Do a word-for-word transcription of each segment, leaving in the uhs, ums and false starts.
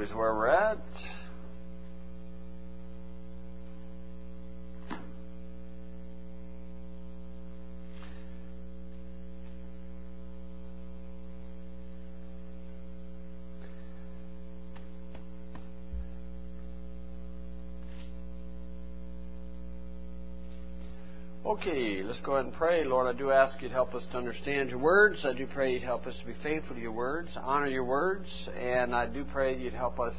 is where we're at. Okay, let's go ahead and pray. Lord, I do ask you to help us to understand your words. I do pray you'd help us to be faithful to your words, honor your words, and I do pray you'd help us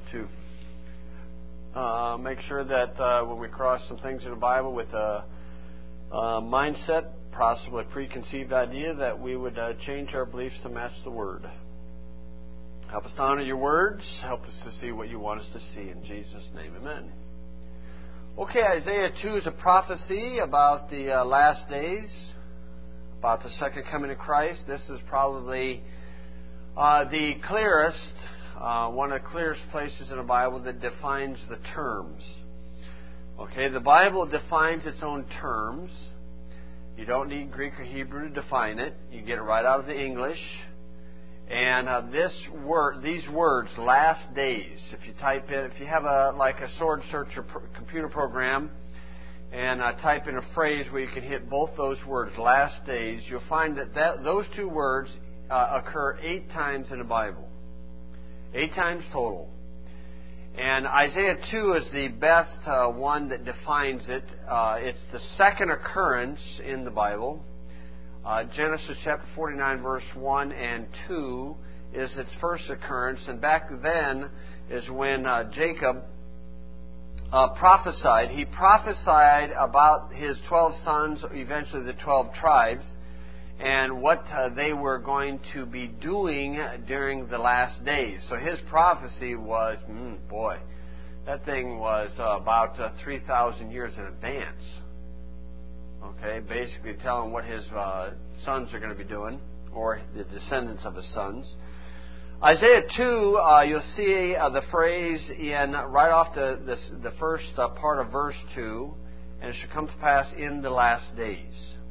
to uh, make sure that uh, when we cross some things in the Bible with a, a mindset, possibly a preconceived idea, that we would uh, change our beliefs to match the Word. Help us to honor your words. Help us to see what you want us to see. In Jesus' name, amen. Okay, Isaiah two is a prophecy about the uh, last days, about the second coming of Christ. This is probably uh, the clearest, uh, one of the clearest places in the Bible that defines the terms. Okay, the Bible defines its own terms. You don't need Greek or Hebrew to define it. You get it right out of the English. And uh, this word, these words, last days. If you type in, if you have a like a sword searcher pro- computer program, and uh, type in a phrase where you can hit both those words, last days, you'll find that, that those two words uh, occur eight times in the Bible, eight times total. And Isaiah two is the best uh, one that defines it. Uh, it's the second occurrence in the Bible. Uh, Genesis chapter forty-nine, verse one and two is its first occurrence. And back then is when uh, Jacob uh, prophesied. He prophesied about his twelve sons, eventually the twelve tribes, and what uh, they were going to be doing during the last days. So his prophecy was, mm, boy, that thing was uh, about uh, three thousand years in advance. Okay, basically telling what his uh, sons are going to be doing, or the descendants of his sons. Isaiah two, uh, you'll see uh, the phrase in right off the the, the first uh, part of verse two, and it shall come to pass in the last days.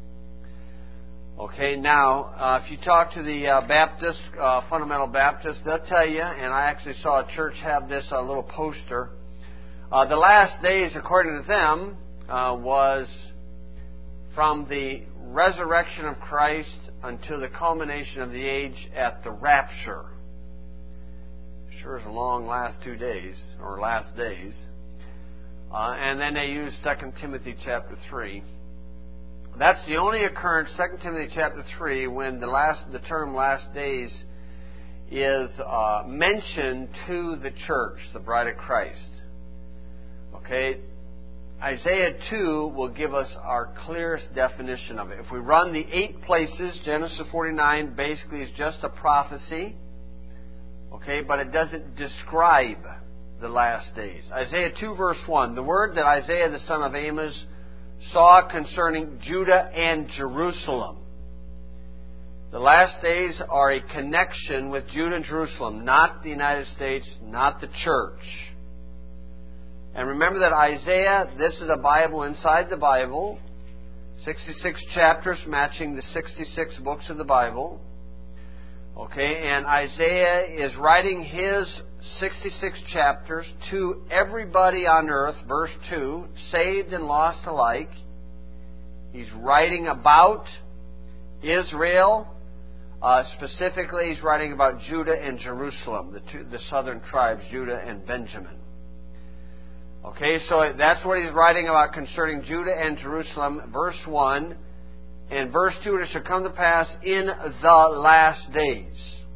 Okay, now uh, if you talk to the uh, Baptist, uh, fundamental Baptists, they'll tell you, and I actually saw a church have this uh, little poster. Uh, the last days, according to them, uh, was from the resurrection of Christ until the culmination of the age at the rapture. Sure is a long last two days, or last days. Uh, and then they use Second Timothy chapter three. That's the only occurrence, Second Timothy chapter three, when the last the term last days is uh, mentioned to the church, the bride of Christ. Okay? Isaiah two will give us our clearest definition of it. If we run the eight places, Genesis forty-nine basically is just a prophecy, okay, but it doesn't describe the last days. Isaiah two verse one, the word that Isaiah the son of Amos saw concerning Judah and Jerusalem. The last days are a connection with Judah and Jerusalem, not the United States, not the church. And remember that Isaiah, this is a Bible inside the Bible. sixty-six chapters matching the sixty-six books of the Bible. Okay, and Isaiah is writing his sixty-six chapters to everybody on earth, verse two, saved and lost alike. He's writing about Israel. Uh, specifically, he's writing about Judah and Jerusalem, the, two, the southern tribes, Judah and Benjamin. Okay, so that's what he's writing about concerning Judah and Jerusalem, verse one. And verse two, it shall come to pass in the last days.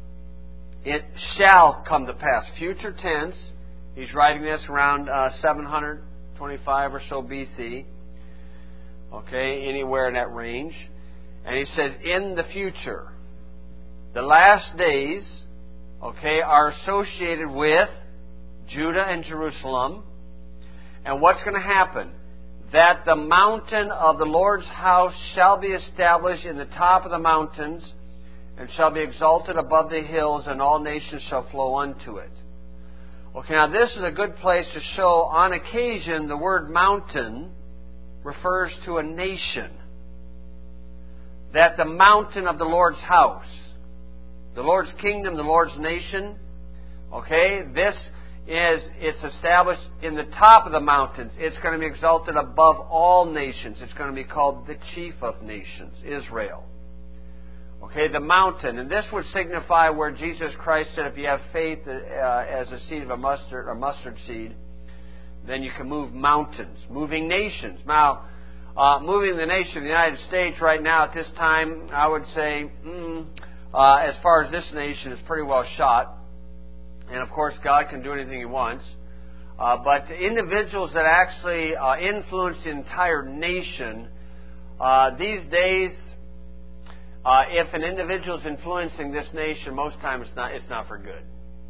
It shall come to pass. Future tense. He's writing this around uh, seven hundred twenty-five or so B C. Okay, anywhere in that range. And he says, in the future. The last days, okay, are associated with Judah and Jerusalem. And what's going to happen? That the mountain of the Lord's house shall be established in the top of the mountains, and shall be exalted above the hills, and all nations shall flow unto it. Okay, now this is a good place to show, on occasion, the word mountain refers to a nation. That the mountain of the Lord's house, the Lord's kingdom, the Lord's nation, okay, this is it's established in the top of the mountains. It's going to be exalted above all nations. It's going to be called the chief of nations, Israel. Okay, the mountain. And this would signify where Jesus Christ said if you have faith uh, as a seed of a mustard, a mustard seed, then you can move mountains, moving nations. Now, uh, moving the nation of the United States right now at this time, I would say, mm, uh, as far as this nation is pretty well shot. And of course, God can do anything He wants. Uh, but the individuals that actually uh, influence the entire nation, uh, these days, uh, if an individual is influencing this nation, most times it's not, it's not for good.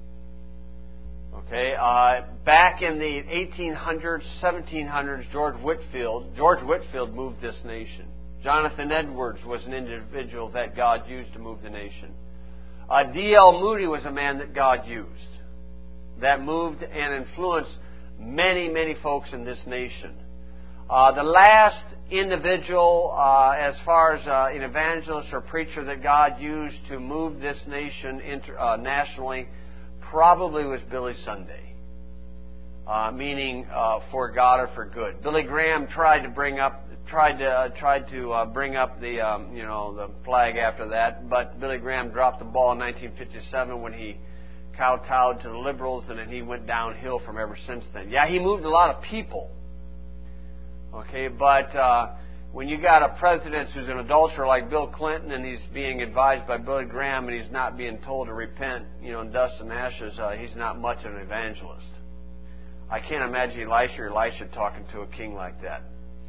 Okay, uh, back in the eighteen hundreds, seventeen hundreds, George Whitefield, George Whitefield moved this nation. Jonathan Edwards was an individual that God used to move the nation. Uh, D L Moody was a man that God used, that moved and influenced many, many folks in this nation. Uh, the last individual, uh, as far as uh, an evangelist or preacher that God used to move this nation inter, uh, nationally, probably was Billy Sunday, uh, meaning uh, for God or for good. Billy Graham tried to bring up, tried to uh, tried to uh, bring up the um, you know the flag after that, but Billy Graham dropped the ball in nineteen fifty-seven when he kowtowed to the liberals, and then he went downhill from ever since then. Yeah, he moved a lot of people. Okay, but uh, when you got a president who's an adulterer like Bill Clinton, and he's being advised by Billy Graham, and he's not being told to repent, you know, in dust and ashes, uh, he's not much of an evangelist. I can't imagine Elisha or Elisha talking to a king like that.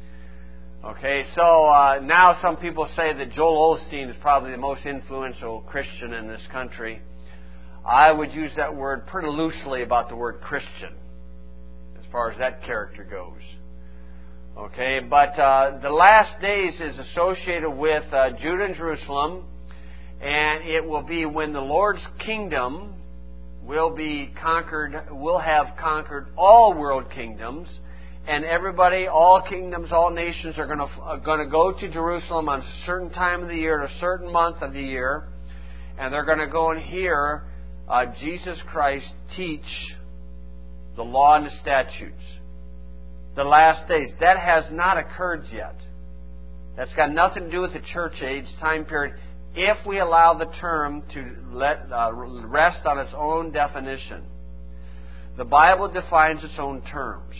Okay, so uh, now some people say that Joel Osteen is probably the most influential Christian in this country. I would use that word pretty loosely about the word Christian, as far as that character goes. Okay, but uh, the last days is associated with uh, Judah and Jerusalem, and it will be when the Lord's kingdom will be conquered, will have conquered all world kingdoms, and everybody, all kingdoms, all nations are going to are going to go to Jerusalem on a certain time of the year, at a certain month of the year, and they're going to go and hear uh, Jesus Christ teach the law and the statutes. The last days. That has not occurred yet. That's got nothing to do with the church age time period, if we allow the term to let uh, rest on its own definition. The Bible defines its own terms.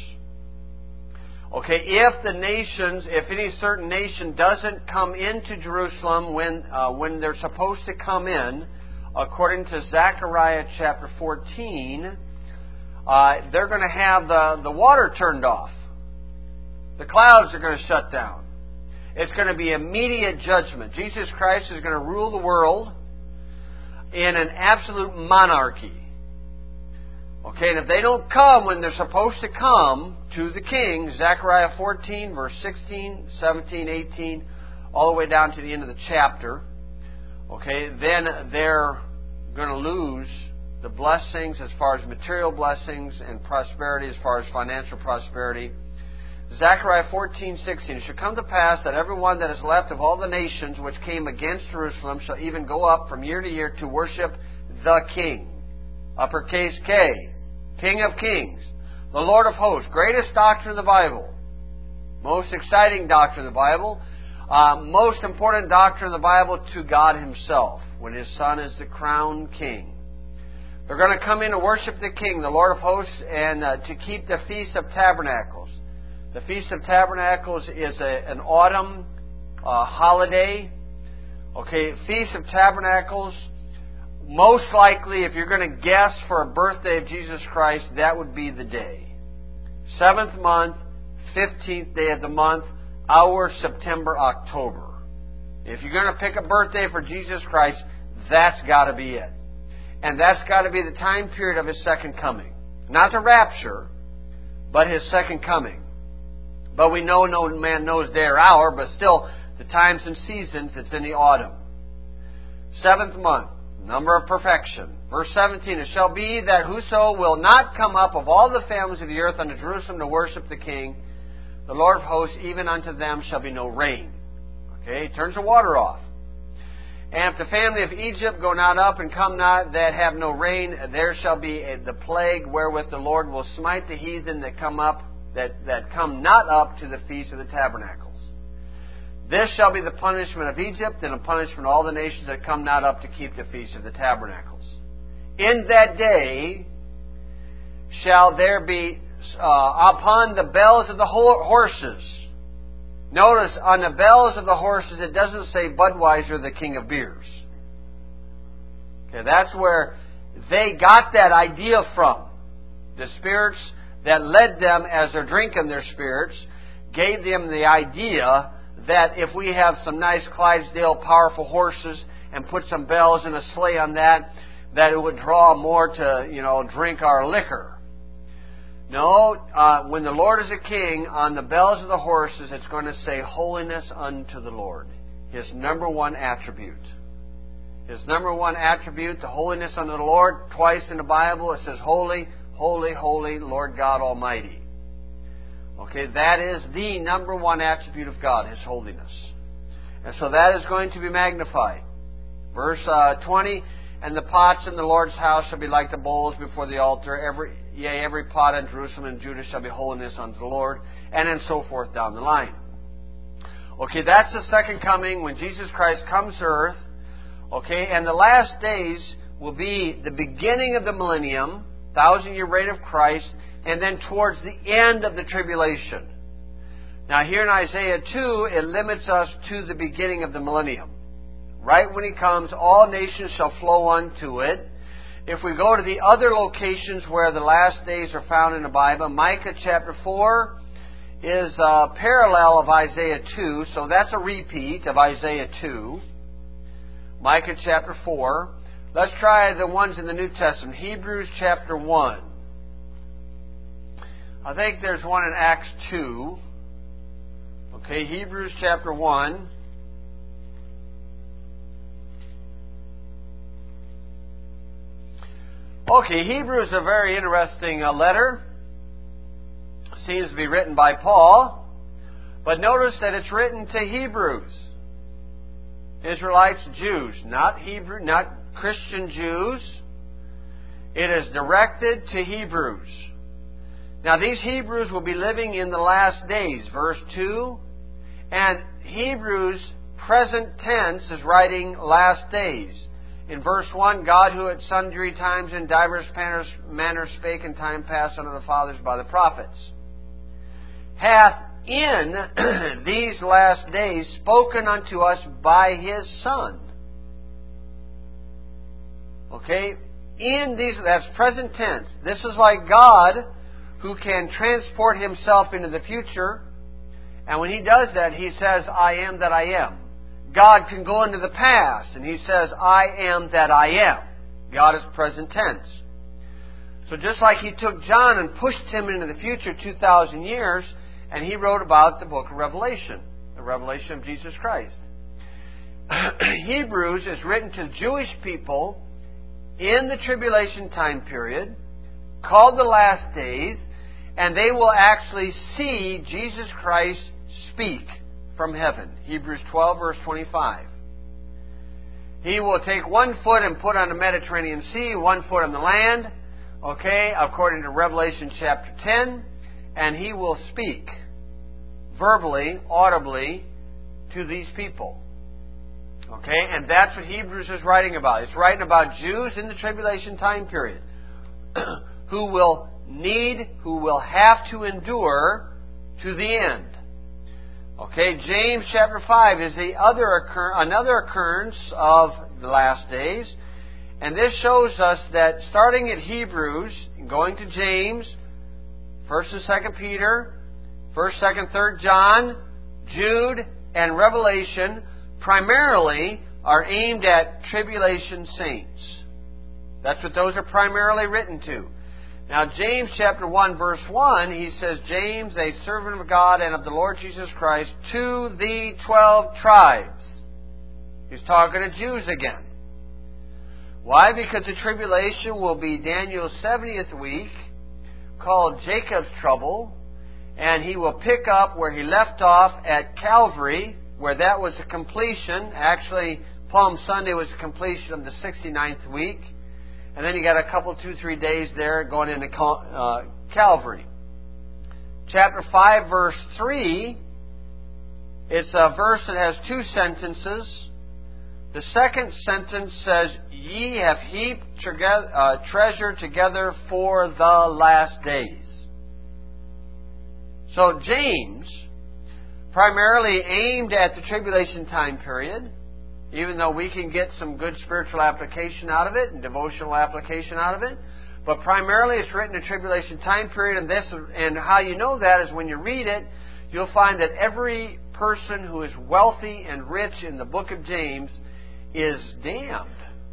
Okay, if the nations, if any certain nation doesn't come into Jerusalem when uh, when they're supposed to come in, according to Zechariah chapter fourteen, uh, they're going to have the, the water turned off. The clouds are going to shut down. It's going to be immediate judgment. Jesus Christ is going to rule the world in an absolute monarchy. Okay, and if they don't come when they're supposed to come to the king, Zechariah fourteen, verse sixteen, seventeen, eighteen, all the way down to the end of the chapter, okay, then they're going to lose the blessings as far as material blessings and prosperity as far as financial prosperity. Zechariah fourteen, sixteen, it shall come to pass that everyone that is left of all the nations which came against Jerusalem shall even go up from year to year to worship the King. Uppercase K. King of Kings. The Lord of Hosts. Greatest doctrine of the Bible. Most exciting doctrine of the Bible. Uh, most important doctrine of the Bible to God Himself, when His Son is the crowned King. They're going to come in to worship the King, the Lord of Hosts, and uh, to keep the Feast of Tabernacles. The Feast of Tabernacles is a, an autumn uh, holiday. Okay, Feast of Tabernacles, most likely, if you're going to guess for a birthday of Jesus Christ, that would be the day. Seventh month, fifteenth day of the month, our September, October. If you're going to pick a birthday for Jesus Christ, that's got to be it. And that's got to be the time period of His second coming. Not the rapture, but His second coming. But we know no man knows day or hour, but still, the times and seasons, it's in the autumn. Seventh month, number of perfection. Verse seventeen, it shall be that whoso will not come up of all the families of the earth unto Jerusalem to worship the King, the Lord of hosts, even unto them shall be no rain. Okay, he turns the water off. And if the family of Egypt go not up and come not, that have no rain, there shall be a, the plague wherewith the Lord will smite the heathen that come up, that, that come not up to the feast of the tabernacles. This shall be the punishment of Egypt, and a punishment of all the nations that come not up to keep the feast of the tabernacles. In that day shall there be uh, upon the bells of the horses. Notice, on the bells of the horses, it doesn't say Budweiser, the king of beers. Okay, that's where they got that idea from. The spirits that led them as they're drinking their spirits gave them the idea that if we have some nice Clydesdale powerful horses and put some bells and a sleigh on that, that it would draw more to, you know, drink our liquor. No, uh, when the Lord is a king, on the bells of the horses, it's going to say holiness unto the Lord. His number one attribute. His number one attribute, the holiness unto the Lord. Twice in the Bible it says holy, holy, holy, Lord God Almighty. Okay, that is the number one attribute of God, His holiness. And so that is going to be magnified. Verse uh, twenty, and the pots in the Lord's house shall be like the bowls before the altar. Every Yea, every pot in Jerusalem and Judah shall be holiness unto the Lord, and then so forth down the line. Okay, that's the second coming when Jesus Christ comes to earth. Okay, and the last days will be the beginning of the millennium, thousand-year reign of Christ, and then towards the end of the tribulation. Now here in Isaiah two, it limits us to the beginning of the millennium. Right when He comes, all nations shall flow unto it. If we go to the other locations where the last days are found in the Bible, Micah chapter four is a parallel of Isaiah two, so that's a repeat of Isaiah two. Micah chapter four. Let's try the ones in the New Testament. Hebrews chapter one. I think there's one in Acts two. Okay, Hebrews chapter one. Okay, Hebrews is a very interesting uh, letter. Seems to be written by Paul. But notice that it's written to Hebrews. Israelites, Jews, not Hebrew, not Christian Jews. It is directed to Hebrews. Now these Hebrews will be living in the last days, verse two. And Hebrews, present tense, is writing last days. In verse one, God who at sundry times in divers manners spake in time past unto the fathers by the prophets, hath in these last days spoken unto us by His Son. Okay? In these, that's present tense. This is like God who can transport Himself into the future. And when He does that, He says, I am that I am. God can go into the past, and He says, I am that I am. God is present tense. So just like He took John and pushed him into the future two thousand years, and he wrote about the book of Revelation, the revelation of Jesus Christ. Hebrews is written to Jewish people in the tribulation time period, called the last days, and they will actually see Jesus Christ speak from heaven. Hebrews twelve, verse twenty-five. He will take one foot and put on the Mediterranean Sea, one foot on the land, okay, according to Revelation chapter ten, and He will speak verbally, audibly, to these people. Okay, and that's what Hebrews is writing about. It's writing about Jews in the tribulation time period who will need, who will have to endure to the end. Okay, James chapter five is the other occur- another occurrence of the last days. And this shows us that starting at Hebrews, going to James, First and Second Peter, First, Second, Third John, Jude, and Revelation primarily are aimed at tribulation saints. That's what those are primarily written to. Now, James chapter one, verse one, he says, James, a servant of God and of the Lord Jesus Christ, to the twelve tribes. He's talking to Jews again. Why? Because the tribulation will be Daniel's seventieth week, called Jacob's trouble, and he will pick up where he left off at Calvary, where that was a completion. Actually, Palm Sunday was the completion of the sixty-ninth week. And then you got a couple, two, three days there going into uh, Calvary. Chapter five, verse three, it's a verse that has two sentences. The second sentence says, "Ye have heaped together, uh, treasure together for the last days." So James primarily aimed at the tribulation time period, even though we can get some good spiritual application out of it and devotional application out of it. But primarily it's written in the tribulation time period, and this and how you know that is when you read it, you'll find that every person who is wealthy and rich in the book of James is damned.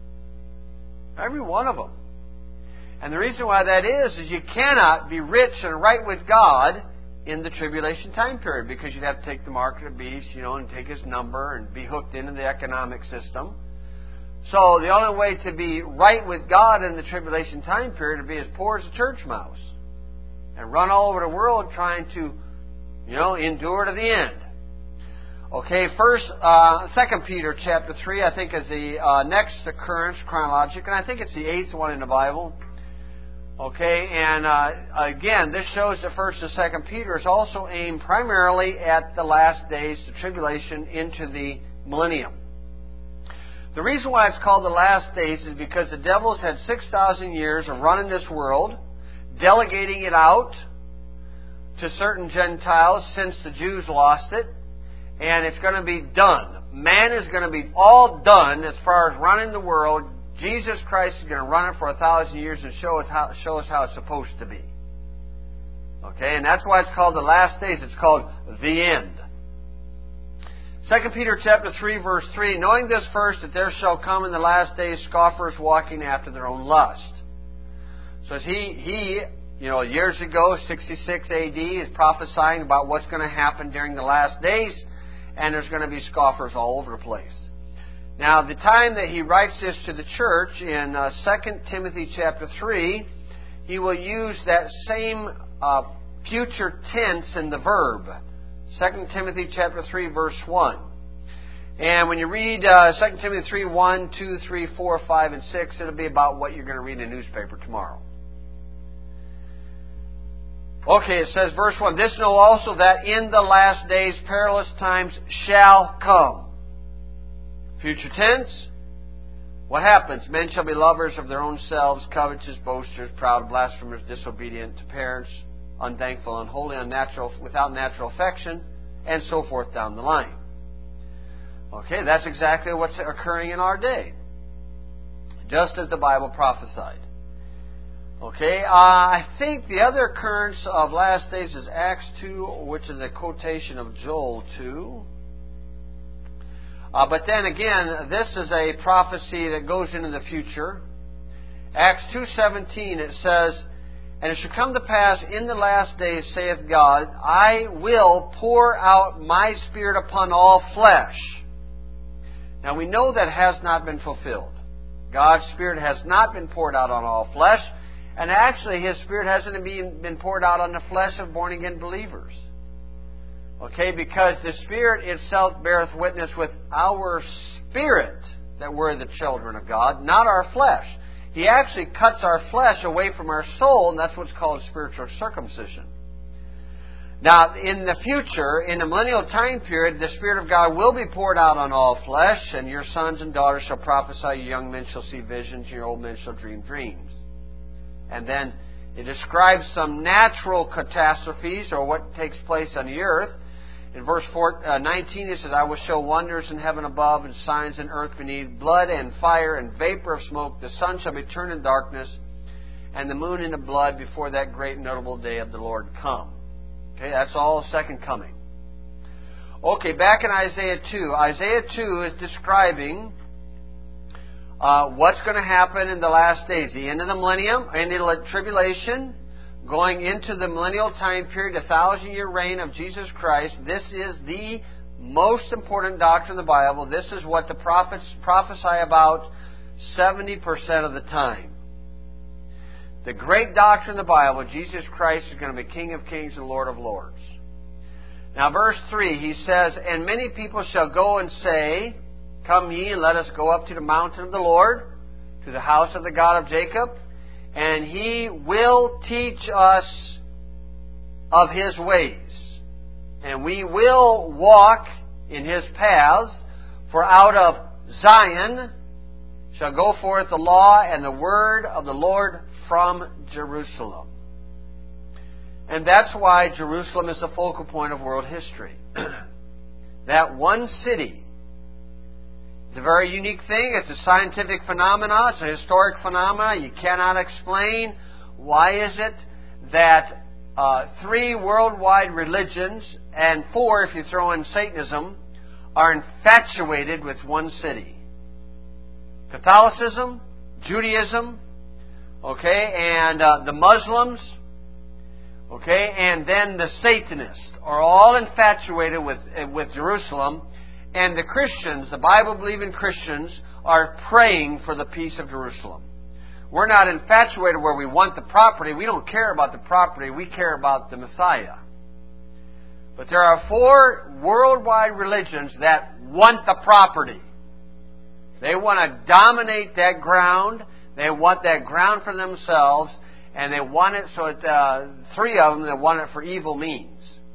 Every one of them. And the reason why that is, is you cannot be rich and right with God in the tribulation time period, because you'd have to take the mark of the beast, you know, and take his number and be hooked into the economic system. So the only way to be right with God in the tribulation time period would be as poor as a church mouse and run all over the world trying to, you know, endure to the end. Okay, first, uh, Second Peter chapter three, I think is the uh, next occurrence chronologic, and I think it's the eighth one in the Bible. Okay, and uh, again, this shows that First and Second Peter is also aimed primarily at the last days, the tribulation into the millennium. The reason why it's called the last days is because the devil's had six thousand years of running this world, delegating it out to certain Gentiles since the Jews lost it, and it's going to be done. Man is going to be all done as far as running the world. Jesus Christ is going to run it for a thousand years and show us how, show us how it's supposed to be. Okay, and that's why it's called the last days. It's called the end. Second Peter chapter three, verse three, "Knowing this first, that there shall come in the last days scoffers walking after their own lust." So as he, he, you know, years ago, sixty-six A D, is prophesying about what's going to happen during the last days, and there's going to be scoffers all over the place. Now, the time that he writes this to the church in uh, Second Timothy chapter three, he will use that same uh, future tense in the verb. Second Timothy chapter three, verse one. And when you read uh, Second Timothy three, one, two, three, four, five, and six, it'll be about what you're going to read in the newspaper tomorrow. Okay, it says, verse one, "This know also that in the last days perilous times shall come." Future tense. What happens? "Men shall be lovers of their own selves, covetous, boasters, proud, blasphemers, disobedient to parents, unthankful, unholy, unnatural, without natural affection," and so forth down the line. Okay, that's exactly what's occurring in our day, just as the Bible prophesied. Okay, uh, I think the other occurrence of last days is Acts two, which is a quotation of Joel two. Uh, but then again, this is a prophecy that goes into the future. Acts two seventeen, it says, "And it shall come to pass in the last days, saith God, I will pour out my Spirit upon all flesh." Now we know that has not been fulfilled. God's Spirit has not been poured out on all flesh. And actually, His Spirit hasn't been poured out on the flesh of born-again believers. Okay, because the Spirit itself beareth witness with our spirit that we're the children of God, not our flesh. He actually cuts our flesh away from our soul, and that's what's called spiritual circumcision. Now, in the future, in the millennial time period, the Spirit of God will be poured out on all flesh, and your sons and daughters shall prophesy, your young men shall see visions, your old men shall dream dreams. And then it describes some natural catastrophes, or what takes place on the earth. In verse nineteen, it says, "I will show wonders in heaven above, and signs in earth beneath, blood and fire and vapor of smoke. The sun shall be turned in darkness, and the moon into blood, before that great and notable day of the Lord come." Okay, that's all second coming. Okay, back in Isaiah two. Isaiah two is describing uh, what's going to happen in the last days. The end of the millennium, end of the tribulation, going into the millennial time period, the thousand-year reign of Jesus Christ. This is the most important doctrine of the Bible. This is what the prophets prophesy about seventy percent of the time. The great doctrine of the Bible, Jesus Christ is going to be King of kings and Lord of lords. Now verse three, he says, "And many people shall go and say, Come ye, and let us go up to the mountain of the Lord, to the house of the God of Jacob, and He will teach us of His ways. And we will walk in His paths, for out of Zion shall go forth the law and the word of the Lord from Jerusalem. And that's why Jerusalem is the focal point of world history. That one city. It's a very unique thing. It's a scientific phenomenon. It's a historic phenomenon. You cannot explain why is it that uh, three worldwide religions, and four if you throw in Satanism, are infatuated with one city. Catholicism, Judaism, okay, and uh, the Muslims, okay, and then the Satanists are all infatuated with with Jerusalem, and the Christians, the Bible-believing Christians, are praying for the peace of Jerusalem. We're not infatuated where we want the property. We don't care about the property. We care about the Messiah. But there are four worldwide religions that want the property. They want to dominate that ground. They want that ground for themselves. And they want it so it, uh, three of them, they want it for evil means.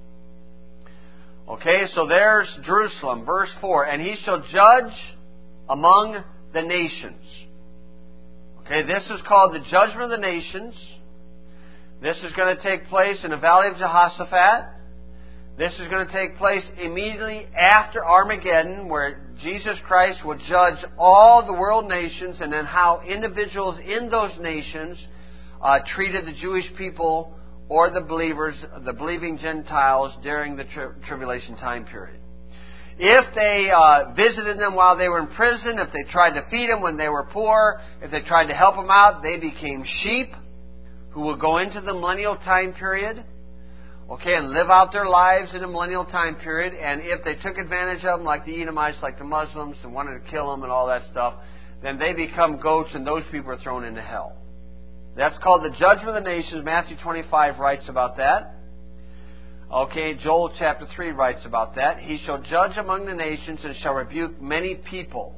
Okay, so there's Jerusalem, verse four. And He shall judge among the nations. Okay, this is called the judgment of the nations. This is going to take place in the valley of Jehoshaphat. This is going to take place immediately after Armageddon, where Jesus Christ will judge all the world nations, and then how individuals in those nations uh, treated the Jewish people or the believers, the believing Gentiles during the tri- tribulation time period. If they uh, visited them while they were in prison, if they tried to feed them when they were poor, if they tried to help them out, they became sheep who will go into the millennial time period. Okay, and live out their lives in the millennial time period. And if they took advantage of them, like the Edomites, like the Muslims, and wanted to kill them and all that stuff, then they become goats, and those people are thrown into hell. That's called the judgment of the nations. Matthew twenty-five writes about that. Okay, Joel chapter three writes about that. He shall judge among the nations and shall rebuke many people.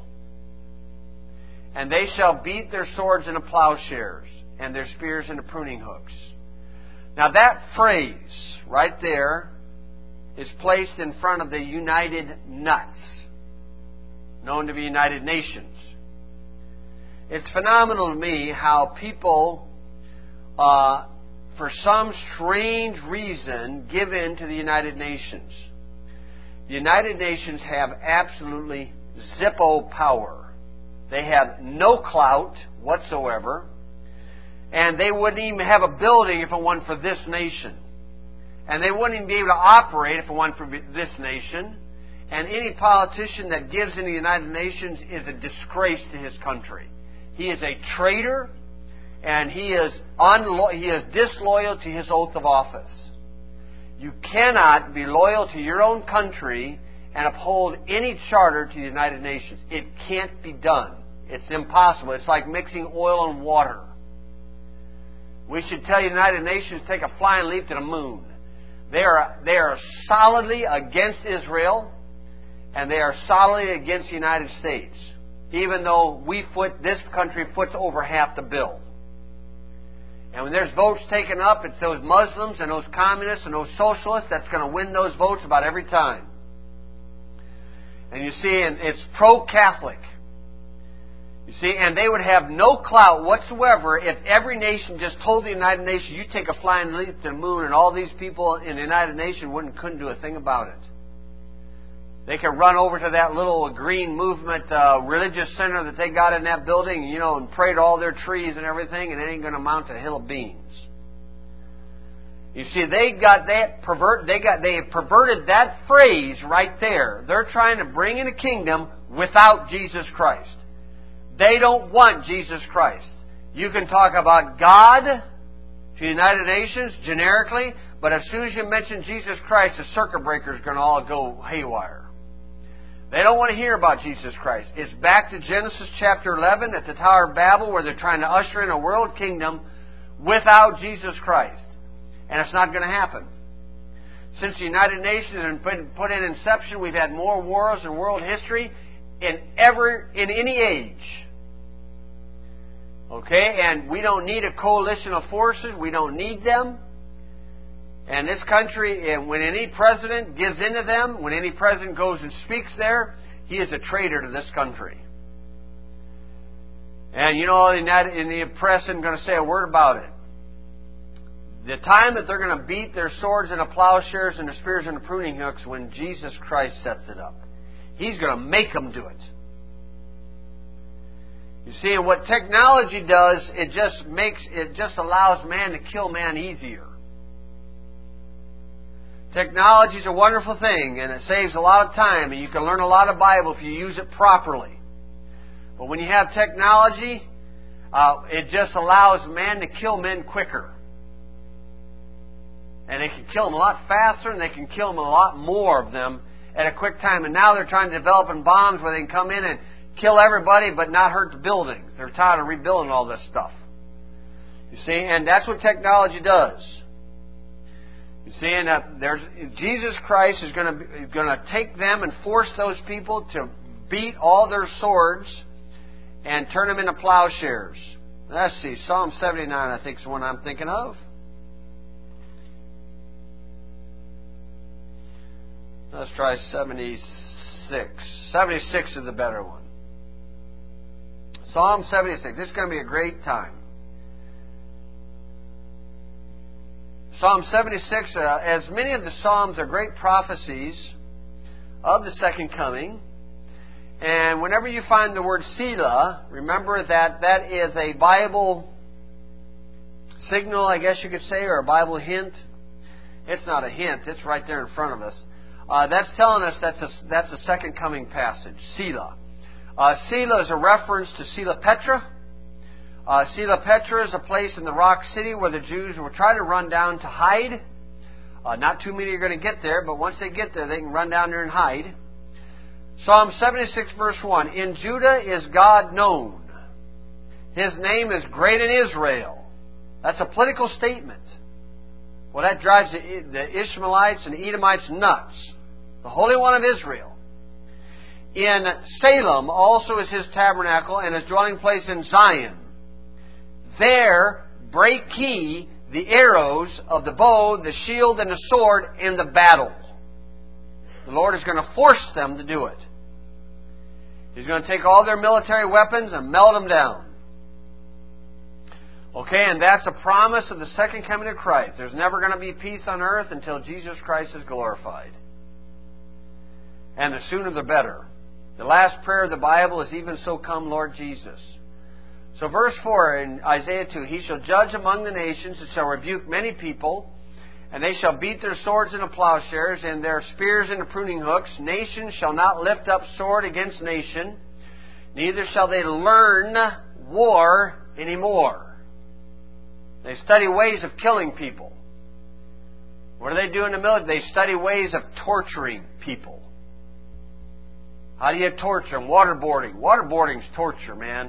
And they shall beat their swords into plowshares and their spears into pruning hooks. Now that phrase right there is placed in front of the United Nuts, known to be United Nations. It's phenomenal to me how people, uh, for some strange reason, give in to the United Nations. The United Nations have absolutely Zippo power. They have no clout whatsoever. And they wouldn't even have a building if it weren't for this nation. And they wouldn't even be able to operate if it weren't for this nation. And any politician that gives in the United Nations is a disgrace to his country. He is a traitor, and he is unlo- he is disloyal to his oath of office. You cannot be loyal to your own country and uphold any charter to the United Nations. It can't be done. It's impossible. It's like mixing oil and water. We should tell the United Nations to take a flying leap to the moon. They are, they are solidly against Israel, and they are solidly against the United States, even though we foot, this country foots over half the bill. And when there's votes taken up, it's those Muslims and those communists and those socialists that's going to win those votes about every time. And you see, and it's pro-Catholic. You see, and they would have no clout whatsoever if every nation just told the United Nations, you take a flying leap to the moon, and all these people in the United Nations wouldn't, couldn't do a thing about it. They could run over to that little green movement uh, religious center that they got in that building, you know, and pray to all their trees and everything, and it ain't going to amount to a hill of beans. You see, they got that pervert. They got they perverted that phrase right there. They're trying to bring in a kingdom without Jesus Christ. They don't want Jesus Christ. You can talk about God to the United Nations generically, but as soon as you mention Jesus Christ, the circuit breaker is going to all go haywire. They don't want to hear about Jesus Christ. It's back to Genesis chapter eleven at the Tower of Babel, where they're trying to usher in a world kingdom without Jesus Christ. And it's not going to happen. Since the United Nations has been put in inception, we've had more wars in world history. in ever in any age. Okay, and we don't need a coalition of forces. We don't need them. And this country, and when any president gives into them, when any president goes and speaks there, he is a traitor to this country. And you know, in, that, in the press, I'm going to say a word about it. The time that they're going to beat their swords into plowshares and their spears into pruning hooks, when Jesus Christ sets it up. He's going to make them do it. You see, and what technology does, it just makes, it just allows man to kill man easier. Technology is a wonderful thing, and it saves a lot of time, and you can learn a lot of Bible if you use it properly. But when you have technology, uh, it just allows man to kill men quicker. And they can kill them a lot faster, and they can kill them a lot more of them at a quick time. And now they're trying to develop bombs where they can come in and kill everybody but not hurt the buildings. They're tired of rebuilding all this stuff. You see, and that's what technology does. You see, and uh, there's Jesus Christ is going to going to take them and force those people to beat all their swords and turn them into plowshares. Let's see, Psalm seventy-nine, I think, is the one I'm thinking of. Let's try seventy-six. seventy-six is a better one. Psalm seventy-six. This is going to be a great time. Psalm seventy-six, uh, as many of the Psalms are great prophecies of the second coming. And whenever you find the word Selah, remember that that is a Bible signal, I guess you could say, or a Bible hint. It's not a hint. It's right there in front of us. Uh, that's telling us that's a, that's a second coming passage, Selah. Uh, Selah is a reference to Selah Petra. Uh, Selah Petra is a place in the Rock City where the Jews will try to run down to hide. Uh, not too many are going to get there, but once they get there, they can run down there and hide. Psalm seventy-six, verse one. In Judah is God known. His name is great in Israel. That's a political statement. Well, that drives the, the Ishmaelites and the Edomites nuts. The Holy One of Israel. In Salem also is His tabernacle and His dwelling place in Zion. There break He the arrows of the bow, the shield, and the sword in the battle. The Lord is going to force them to do it. He's going to take all their military weapons and melt them down. Okay, and that's a promise of the second coming of Christ. There's never going to be peace on earth until Jesus Christ is glorified. And the sooner the better. The last prayer of the Bible is, even so come, Lord Jesus. So verse four in Isaiah two, He shall judge among the nations and shall rebuke many people, and they shall beat their swords into plowshares and their spears into pruning hooks. Nation shall not lift up sword against nation, neither shall they learn war anymore. They study ways of killing people. What do they do in the military? They study ways of torturing people. How do you torture them? Waterboarding. Waterboarding is torture, man.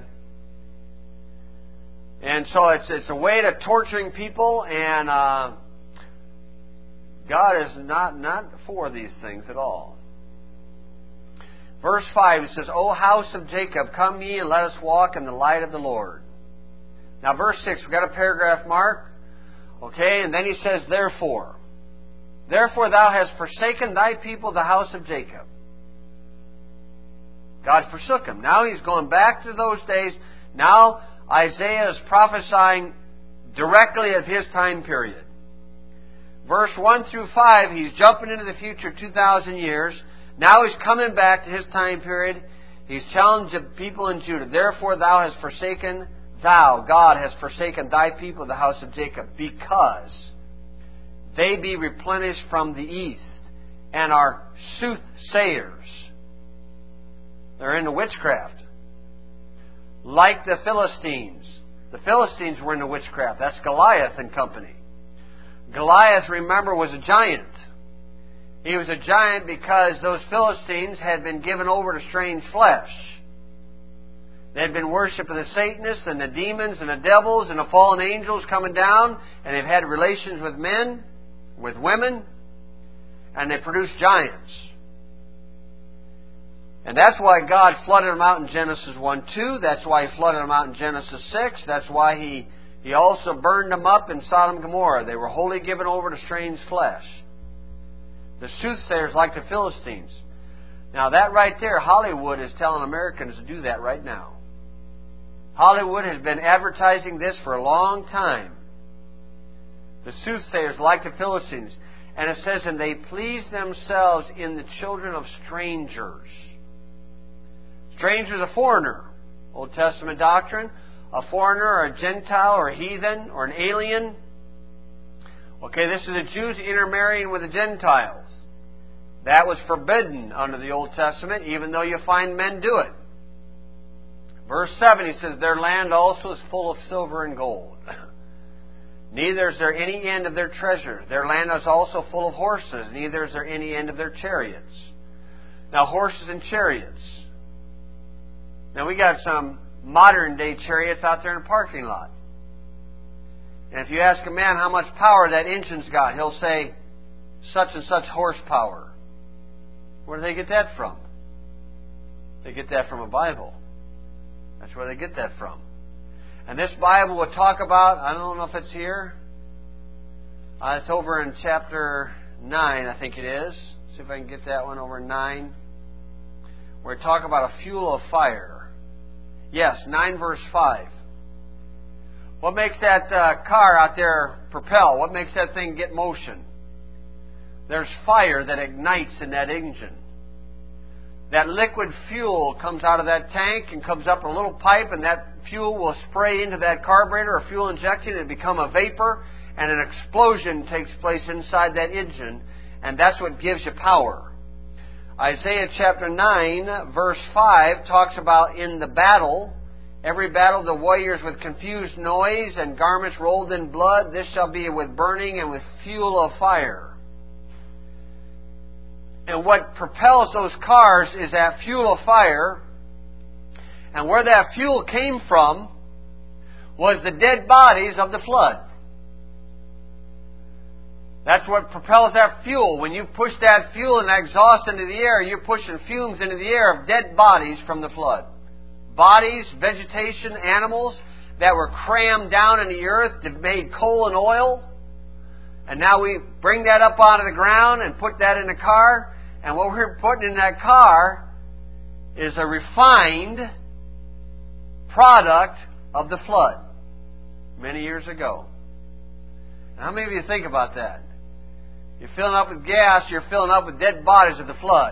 And so it's it's a way to torturing people, and uh, God is not, not for these things at all. Verse five, it says, O house of Jacob, come ye and let us walk in the light of the Lord. Now verse six, we've got a paragraph mark. Okay, and then he says, Therefore. Therefore thou hast forsaken thy people, the house of Jacob. God forsook him. Now he's going back to those days. Now Isaiah is prophesying directly of his time period. Verse one through five, he's jumping into the future two thousand years. Now he's coming back to his time period. He's challenged the people in Judah. Therefore thou hast forsaken, thou, God, hast forsaken thy people, the house of Jacob, because they be replenished from the east and are soothsayers. They're into witchcraft. Like the Philistines. The Philistines were into witchcraft. That's Goliath and company. Goliath, remember, was a giant. He was a giant because those Philistines had been given over to strange flesh. They had been worshiping the Satanists and the demons and the devils and the fallen angels coming down, and they've had relations with men, with women, and they produced giants. And that's why God flooded them out in Genesis one two. That's why He flooded them out in Genesis six. That's why He, he also burned them up in Sodom and Gomorrah. They were wholly given over to strange flesh. The soothsayers like the Philistines. Now that right there, Hollywood is telling Americans to do that right now. Hollywood has been advertising this for a long time. The soothsayers like the Philistines. And it says, and they pleased themselves in the children of strangers. Stranger is a foreigner. Old Testament doctrine. A foreigner or a Gentile or a heathen or an alien. Okay, this is the Jews intermarrying with the Gentiles. That was forbidden under the Old Testament, even though you find men do it. Verse seven, he says, their land also is full of silver and gold. Neither is there any end of their treasure. Their land is also full of horses. Neither is there any end of their chariots. Now, horses and chariots. Now, we got some modern day chariots out there in the parking lot. And if you ask a man how much power that engine's got, he'll say, such and such horsepower. Where do they get that from? They get that from a Bible. That's where they get that from. And this Bible will talk about, I don't know if it's here. Uh, it's over in chapter nine, I think it is. See if I can get that one over in nine. Where it talk about a fuel of fire. Yes, nine verse five. What makes that uh, car out there propel? What makes that thing get motion? There's fire that ignites in that engine. That liquid fuel comes out of that tank and comes up a little pipe, and that fuel will spray into that carburetor or fuel injection and become a vapor, and an explosion takes place inside that engine, and that's what gives you power. Isaiah chapter nine, verse five talks about in the battle, every battle the warriors with confused noise and garments rolled in blood, this shall be with burning and with fuel of fire. And what propels those cars is that fuel of fire. And where that fuel came from was the dead bodies of the flood. That's what propels that fuel. When you push that fuel and that exhaust into the air, you're pushing fumes into the air of dead bodies from the flood. Bodies, vegetation, animals that were crammed down in the earth, that made coal and oil. And now we bring that up out of the ground and put that in a car. And what we're putting in that car is a refined product of the flood many years ago. Now, how many of you think about that? You're filling up with gas, you're filling up with dead bodies of the flood.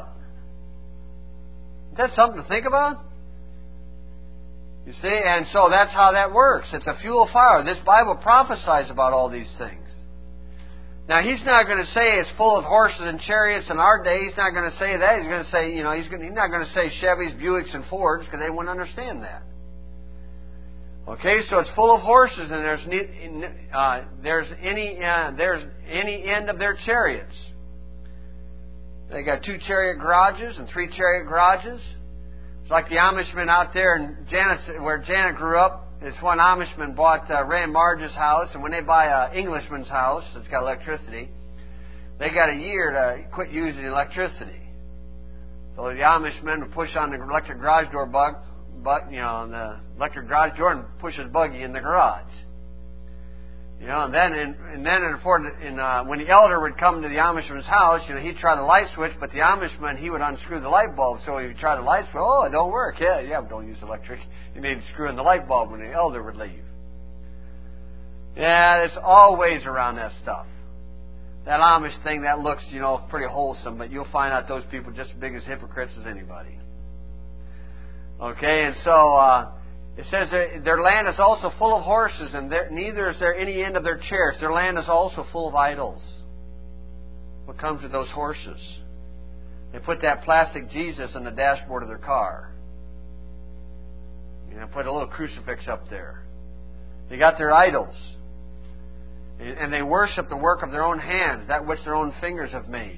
Is that something to think about? You see, and so that's how that works. It's a fuel of fire. This Bible prophesies about all these things. Now, he's not going to say it's full of horses and chariots in our day. He's not going to say that. He's going to say, you know, he's, going to, he's not going to say Chevys, Buicks, and Fords, because they wouldn't understand that. Okay, so it's full of horses, and there's uh, there's any uh, there's any end of their chariots. They got two chariot garages and three chariot garages. It's like the Amishmen out there in Janet, where Janet grew up. This one Amishman bought uh, Ray and Marge's house, and when they buy an Englishman's house that's got electricity, they got a year to quit using electricity. So the Amishman would push on the electric garage door bug, but you know, on the electric garage door and push his buggy in the garage. You know, and then in, and then in, in, uh, when the elder would come to the Amishman's house, you know, he'd try the light switch, but the Amishman, he would unscrew the light bulb. So he'd try the light switch. Oh, it don't work. Yeah, yeah, don't use electric. You need to screw in the light bulb when the elder would leave. Yeah, there's always around that stuff. That Amish thing, that looks, you know, pretty wholesome, but you'll find out those people are just as big as hypocrites as anybody. Okay, and so uh, it says their land is also full of horses, and there, neither is there any end of their chariots. Their land is also full of idols. What comes with those horses? They put that plastic Jesus on the dashboard of their car. You know, put a little crucifix up there. They got their idols. And they worship the work of their own hands, that which their own fingers have made.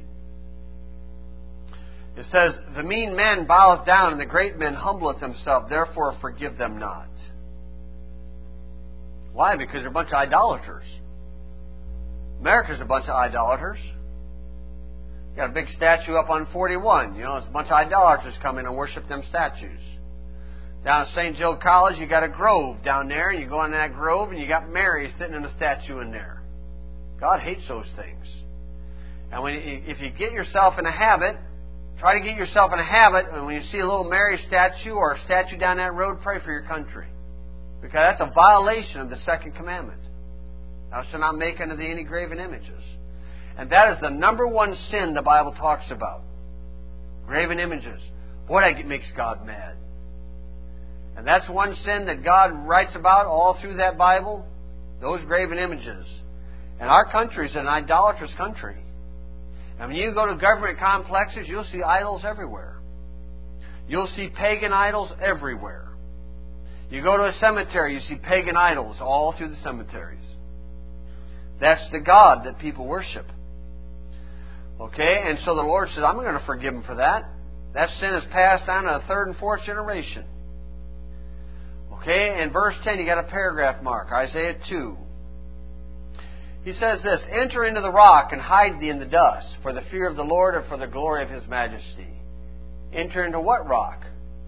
It says, the mean man boweth down, and the great man humbleth himself, therefore forgive them not. Why? Because they're a bunch of idolaters. America's a bunch of idolaters. got a big statue up on forty-one. You know, there's a bunch of idolaters come in and worship them statues. Down at Saint Joe College, you got a grove down there, and you go in that grove, and you got Mary sitting in a statue in there. God hates those things. And when you, if you get yourself in a habit, try to get yourself in a habit, and when you see a little Mary statue or a statue down that road, pray for your country. Because that's a violation of the second commandment. Thou shalt not make unto thee any graven images. And that is the number one sin the Bible talks about. Graven images. Boy, that makes God mad. And that's one sin that God writes about all through that Bible. Those graven images. And our country is an idolatrous country. And when you go to government complexes, you'll see idols everywhere. You'll see pagan idols everywhere. You go to a cemetery, you see pagan idols all through the cemeteries. That's the God that people worship. Okay, and so the Lord says, I'm going to forgive them for that. That sin is passed down to the third and fourth generation. Okay, in verse ten, you got a paragraph mark, Isaiah two. He says this, enter into the rock and hide thee in the dust, for the fear of the Lord and for the glory of His majesty. Enter into what rock?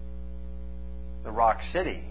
The rock city.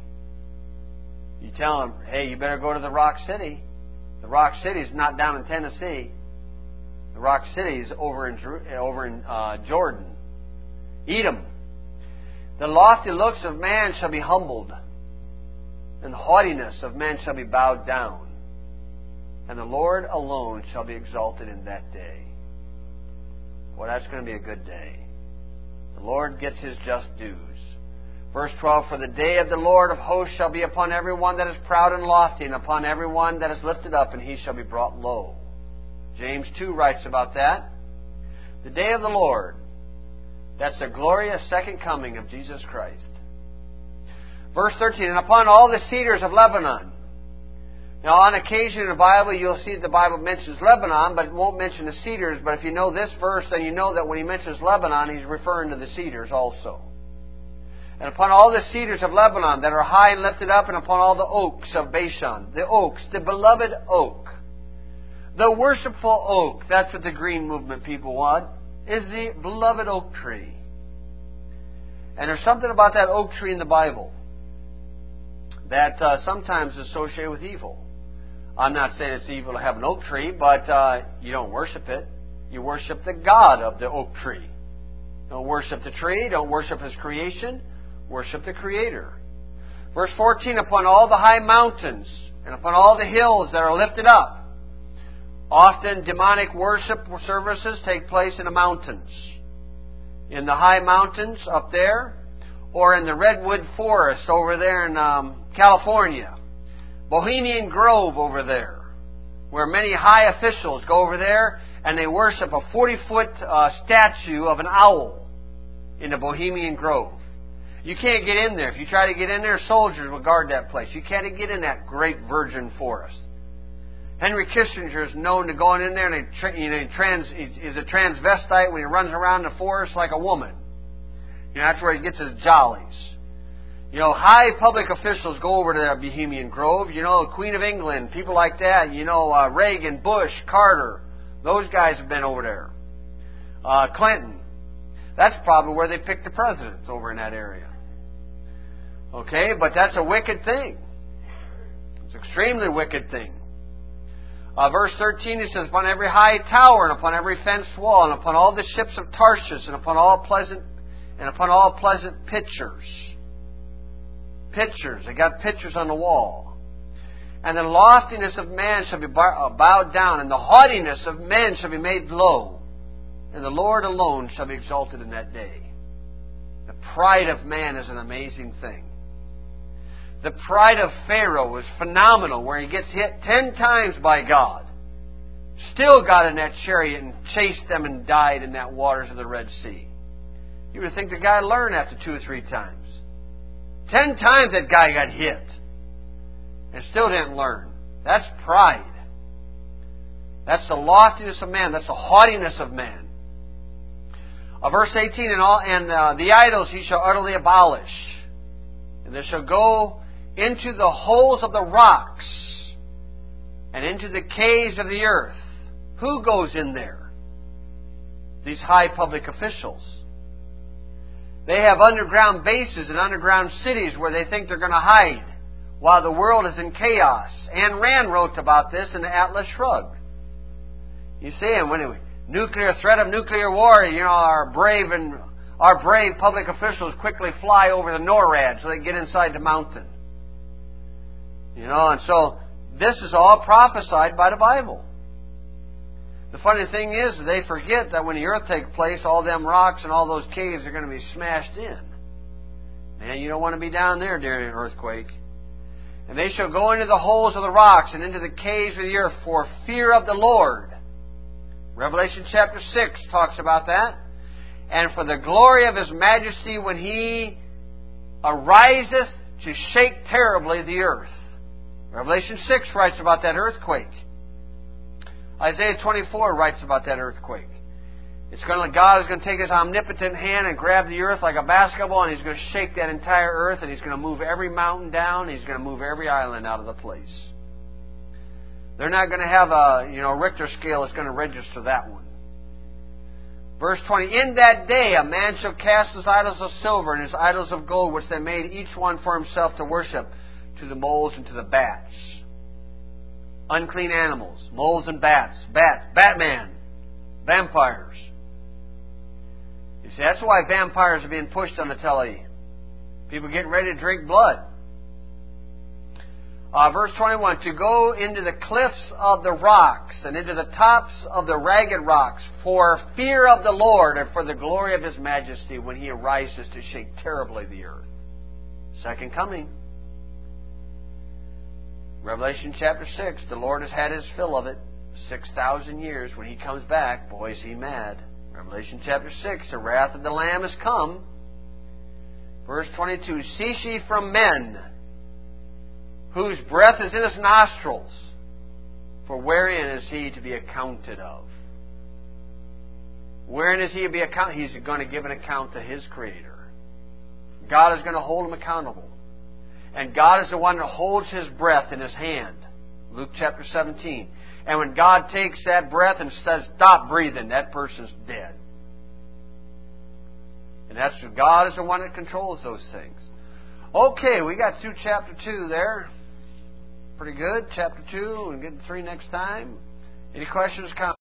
You tell them, hey, you better go to the rock city. The rock city is not down in Tennessee. The rock city is over in, over in uh, Jordan. Edom. The lofty looks of man shall be humbled, and the haughtiness of men shall be bowed down. And the Lord alone shall be exalted in that day. Well, that's going to be a good day. The Lord gets His just dues. Verse twelve, for the day of the Lord of hosts shall be upon every one that is proud and lofty, and upon every one that is lifted up, and he shall be brought low. James two writes about that. The day of the Lord, that's the glorious second coming of Jesus Christ. Verse thirteen, and upon all the cedars of Lebanon. Now, on occasion in the Bible, you'll see that the Bible mentions Lebanon, but it won't mention the cedars. But if you know this verse, then you know that when he mentions Lebanon, he's referring to the cedars also. And upon all the cedars of Lebanon that are high and lifted up, and upon all the oaks of Bashan, the oaks, the beloved oak, the worshipful oak, that's what the green movement people want, is the beloved oak tree. And there's something about that oak tree in the Bible that uh, sometimes is associated with evil. I'm not saying it's evil to have an oak tree, but uh, you don't worship it. You worship the God of the oak tree. Don't worship the tree. Don't worship His creation. Worship the Creator. Verse fourteen, upon all the high mountains and upon all the hills that are lifted up. Often demonic worship services take place in the mountains. In the high mountains up there, or in the redwood forest over there in um, California. Bohemian Grove over there, where many high officials go over there and they worship a forty-foot uh, statue of an owl in the Bohemian Grove. You can't get in there. If you try to get in there, soldiers will guard that place. You can't get in that great virgin forest. Henry Kissinger is known to going in there and he, tra- you know, he trans, he's a transvestite when he runs around the forest like a woman. You know, that's where he gets his jollies. You know, high public officials go over to the Bohemian Grove. You know, the Queen of England, people like that. You know, uh, Reagan, Bush, Carter. Those guys have been over there. Uh, Clinton. That's probably where they picked the presidents, over in that area. Okay, but that's a wicked thing. It's an extremely wicked thing. Uh, verse thirteen, it says, upon every high tower, and upon every fenced wall, and upon all the ships of Tarshish, and upon all pleasant and upon all pleasant pictures. Pictures. They got pictures on the wall. And the loftiness of man shall be bowed down, and the haughtiness of men shall be made low. And the Lord alone shall be exalted in that day. The pride of man is an amazing thing. The pride of Pharaoh was phenomenal, where he gets hit ten times by God. Still got in that chariot and chased them and died in that waters of the Red Sea. You would think the guy learned after two or three times. Ten times that guy got hit and still didn't learn. That's pride. That's the loftiness of man. That's the haughtiness of man. Uh, verse eighteen, and, all, and uh, the idols he shall utterly abolish. And they shall go into the holes of the rocks and into the caves of the earth. Who goes in there? these high public officials. They have underground bases and underground cities where they think they're going to hide while the world is in chaos. Ayn Rand wrote about this in the Atlas Shrugged. You see, and when it, nuclear threat of nuclear war, you know, our brave and our brave public officials quickly fly over the NORAD so they can get inside the mountain. You know, and so this is all prophesied by the Bible. The funny thing is, they forget that when the earth takes place, all them rocks and all those caves are going to be smashed in. Man, you don't want to be down there during an earthquake. And they shall go into the holes of the rocks and into the caves of the earth for fear of the Lord. Revelation chapter six talks about that. And for the glory of His majesty when He ariseth to shake terribly the earth. Revelation six writes about that earthquake. Isaiah twenty-four writes about that earthquake. It's going to, God is going to take His omnipotent hand and grab the earth like a basketball, and He's going to shake that entire earth, and He's going to move every mountain down, and He's going to move every island out of the place. They're not going to have a, you know, Richter scale that's going to register that one. Verse twenty, in that day a man shall cast his idols of silver and his idols of gold, which they made each one for himself to worship, to the moles and to the bats. Unclean animals, moles and bats, bat, Batman, vampires. You see, that's why vampires are being pushed on the telly. People getting ready to drink blood. Uh, verse twenty-one, to go into the cliffs of the rocks and into the tops of the ragged rocks for fear of the Lord and for the glory of His majesty when He arises to shake terribly the earth. Second coming. Revelation chapter six, the Lord has had His fill of it. Six thousand years. When He comes back, boy, is He mad. Revelation chapter six, the wrath of the Lamb has come. Verse twenty-two, cease ye from men, whose breath is in His nostrils, for wherein is He to be accounted of? Wherein is He to be accounted? He's going to give an account to His Creator. God is going to hold Him accountable. And God is the one that holds His breath in His hand. Luke chapter seventeen. And when God takes that breath and says, stop breathing, that person's dead. And that's God is the one that controls those things. Okay, we got through chapter two there. Pretty good. Chapter two, and get to three next time. Any questions, comments?